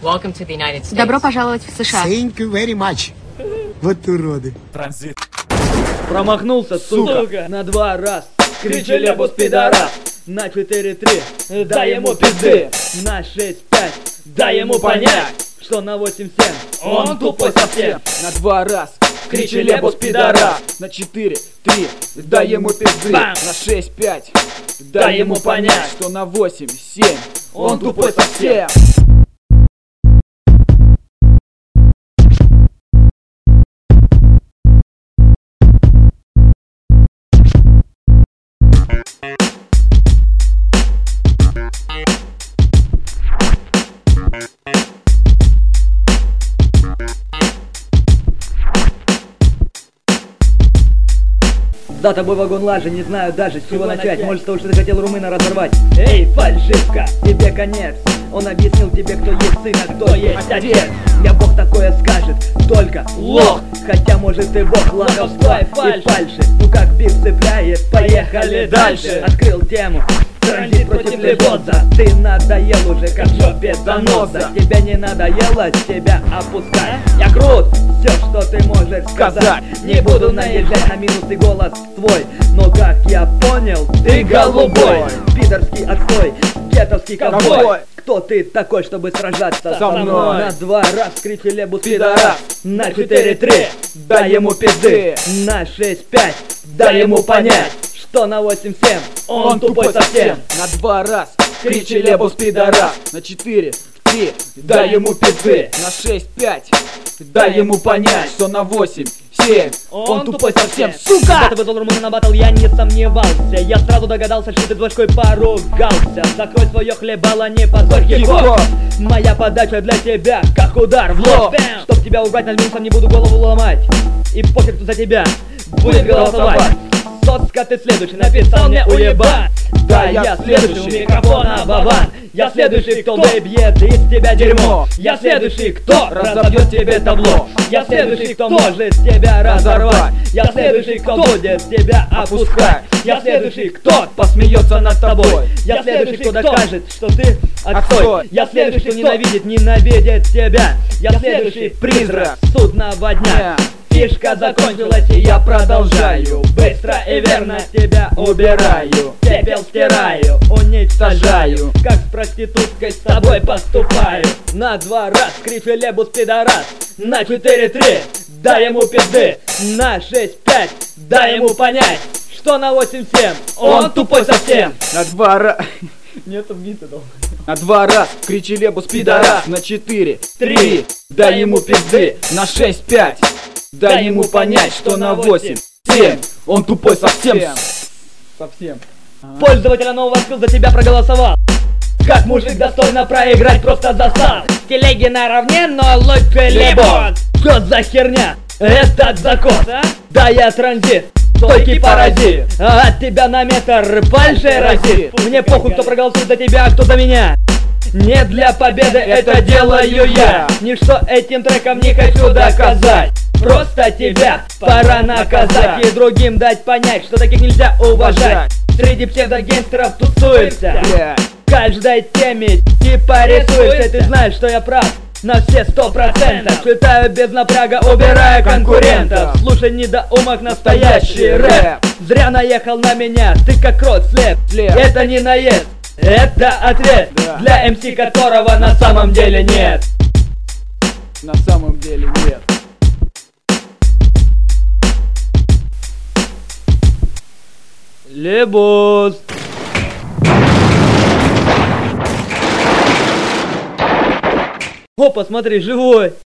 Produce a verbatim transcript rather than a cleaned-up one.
Welcome to the United States. Добро пожаловать в США. Thank you very much. Вот уроды. Транзит. Промахнулся, сука, сука. На два раз. Кричи лебус пидорас. На четыре три. Дай ему пизды. На шесть пять. Дай ему понять, что на восемь семь он тупой совсем. На два раз. Кричи лебус пидорас. На четыре три. Дай ему пизды. Бам. На шесть пять. Дай ему понять, что на восемь семь он тупой совсем. За тобой вагон лажи, не знаю даже с чего начать. Может, с того, что ты хотел румына разорвать. Эй, фальшивка, тебе конец. Он объяснил тебе, кто есть сын, а кто есть отец. Я бог такое скажет, только лох. Хотя, может, ты бог лоховства и фальши. Ну как биф цепляет, поехали дальше. Открыл тему. Транзит против лебоза. Ты надоел уже, как в жопе заноза. Тебе не надоело, тебя опускать. Я крут, все, что ты можешь сказать. Не буду наезжать на минус и голос твой. Но как я понял, ты голубой. Пидорский отстой, гетовский ковбой. Кто ты такой, чтобы сражаться со мной? На два раз кричи лебус пидорас. На четыре три, дай ему пизды. На шесть пять, дай ему понять, что на восемь семь он тупой совсем. На два раз. Кричи лебус пидорас. На четыре три. Дай ему пизды. На шесть пять. Дай ему понять, что на восемь семь он тупой совсем, сука! Когда ты вызвал румына на батл, я не сомневался. Я сразу догадался, что ты башкой поругался. Закрой свое хлебало, не позорь хип-хоп. Моя подача для тебя, как удар в лоб. Чтоб тебя убрать, над минусом не буду голову ломать. И пофиг, кто за тебя будет голосовать. Соцка, ты следующий, написал мне уебать. Да, я следующий, у микрофона бабан. Я следующий, кто выбьет из тебя дерьмо. Я следующий, кто разобьет тебе табло. Я следующий, кто может тебя разорвать. Я следующий, кто будет тебя опускать. Я следующий, кто посмеется над тобой. Я следующий, кто докажет, что ты отстой. Я следующий, кто ненавидит, ненавидит тебя. Я следующий, призрак судного дня. Фишка закончилась, и я продолжаю. Быстро и верно тебя убираю. Пепел стираю, уничтожаю. Как с проституткой с тобой поступаю. На два раз кричи лебус пидорас. На четыре три дай ему пизды. На шесть пять дай ему понять, что на восемь семь он тупой совсем. На два раза. Нету бита, да. На два раз кричи лебус пидорас. На четыре три дай ему пизды. На шесть пять дай ему понять, что на восемь семь он тупой совсем. Совсем. Пользователя нового скилл за тебя проголосовал. Как мужик достойно проиграть, просто засал. Телеги наравне, но лучше лебус. Что за херня? Этот закон, а? Да я транзит, стойкий паразит. А от тебя на метр больше разит. Мне похуй, кто проголосует за тебя, а кто за меня. Не для победы это делаю я. Ничто этим треком не хочу доказать. Просто тебя пора наказать. И другим дать понять, что таких нельзя уважать. Среди псевдогейстеров тусуется. Каждой теме типа рисуешься. Ты знаешь, что я прав на все сто процентов. Читаю без напряга, убираю конкурентов. Слушай, недоумок, настоящий рэп. Зря наехал на меня, ты как крот слеп. Это не наезд, это ответ для эм си, которого на самом деле нет. На самом деле нет. Лебус. Опа, смотри, живой.